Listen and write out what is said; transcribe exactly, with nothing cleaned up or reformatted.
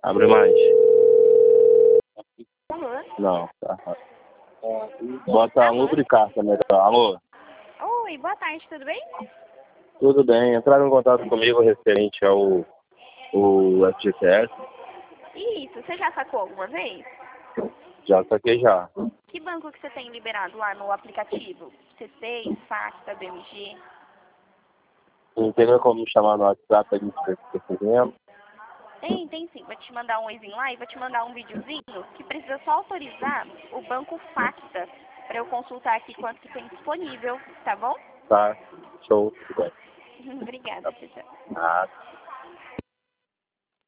Abre mais. Alô? Não, tá. Bota lubricarta melhor. Alô? Oi, boa tarde, tudo bem? Tudo bem. Entraram em contato comigo referente ao o F G T S. Isso, você já sacou alguma vez? Já saquei já. Que banco que você tem liberado lá no aplicativo? C seis, Facta, B M G? Não teria como me chamar no WhatsApp ali se você quiser. Tem, tem sim. Vou te mandar um oizinho lá e vou te mandar um videozinho que precisa só autorizar o banco Facta para eu consultar aqui quanto que tem disponível, tá bom? Tá. Show. Tudo bem. Obrigada, tchau, tchau. Ah.